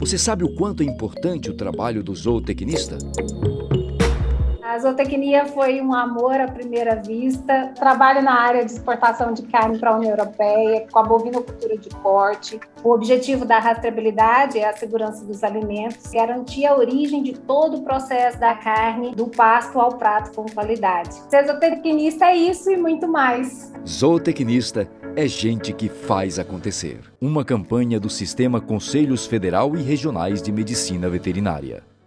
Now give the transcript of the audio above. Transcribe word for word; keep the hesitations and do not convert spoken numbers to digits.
Você sabe o quanto é importante o trabalho do zootecnista? A zootecnia foi um amor à primeira vista. Trabalho na área de exportação de carne para a União Europeia, com a bovinocultura de corte. O objetivo da rastreabilidade é a segurança dos alimentos, garantir a origem de todo o processo da carne, do pasto ao prato com qualidade. Ser zootecnista é isso e muito mais. Zootecnista é gente que faz acontecer. Uma campanha do Sistema Conselhos Federal e Regionais de Medicina Veterinária.